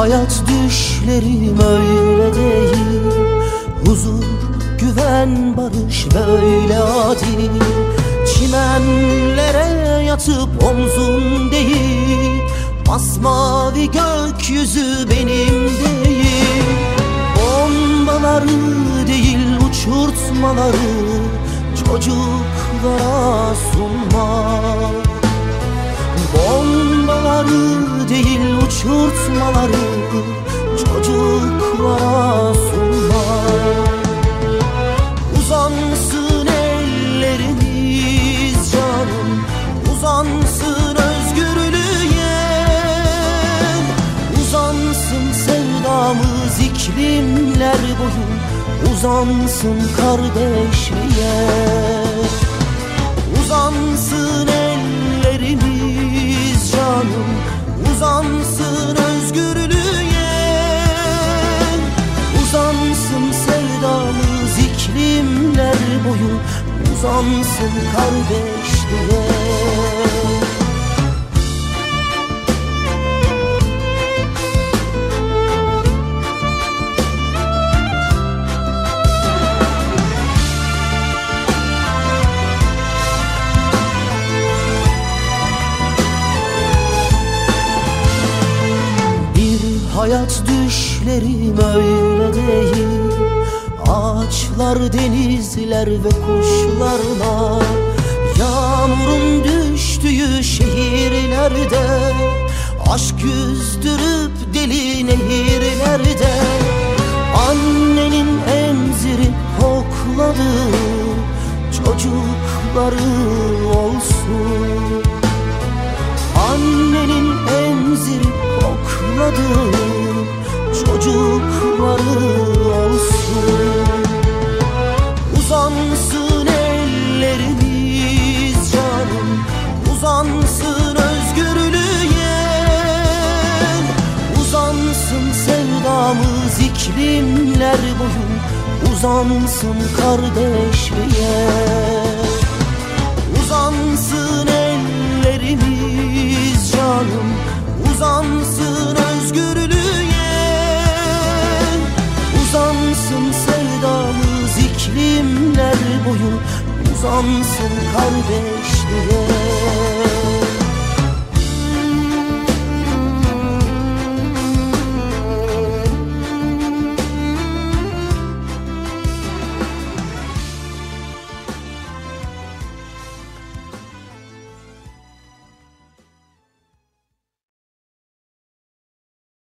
hayat düşlerim öyle değil. Huzur, güven, barış böyle adil. Çimenlere yatıp omzum değil, masmavi gökyüzü benim değil. Bombaları değil uçurtmaları çocuklara sunmak. Bombaları değil uçurtmaları çocuklara sunmak. Uzansın ellerimiz canım, uzansın özgürlüğe. Uzansın sevdamız iklimler boyu, uzansın kardeşliğe. Uzansın ellerimiz canım, uzansın özgürlüğe. Uzansın sevdamız iklimler boyu, uzansın kardeşliğe. Hayat düşlerim öyle değil. Ağaçlar, denizler ve kuşlarla, yağmurun düştüğü şehirlerde, aşk yüzdürüp deli nehirlerde. Annenin emzirip kokladığı çocukları olsun. Annenin emzirip kokladığı çocukları olsun. Uzansın ellerimiz canım, uzansın özgürlüğe. Uzansın sevdamız iklimler boyu, uzansın kardeşliğe. Uzansın ellerimiz canım, uzansın özgürlüğe. Uzansın sevdamız iklimler boyu, uzansın kardeşliğe.